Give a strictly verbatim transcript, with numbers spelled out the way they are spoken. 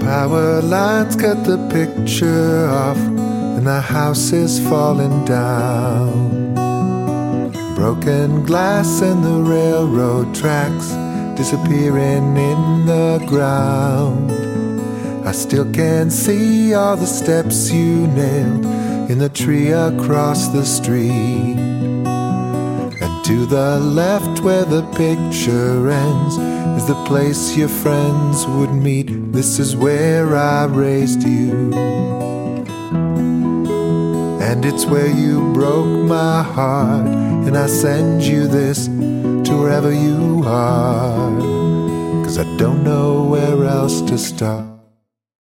power lines cut the picture off, and the house is falling down. Broken glass and the railroad tracks disappearing in the ground. I still can see all the steps you nailed in the tree across the street. And to the left where the picture ends is the place your friends would meet. This is where I raised you, and it's where you broke my heart. And I send you this to wherever you are, 'cause I don't know where else to start.